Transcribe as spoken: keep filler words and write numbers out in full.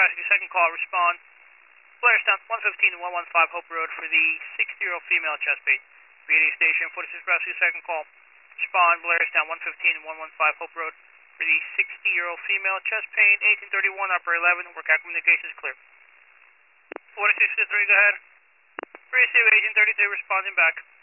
Rescue, second call, respond. Blairstown, one fifteen and one fifteen Hope Road for the sixty-year-old female chest pain. Radio station, forty-six Rescue, second call. Respond, Blairstown, one fifteen and one fifteen Hope Road for the sixty-year-old female chest pain, eighteen thirty-one, upper eleven, work out communications clear. forty-six to three, go ahead. Receive eighteen thirty-two, responding back.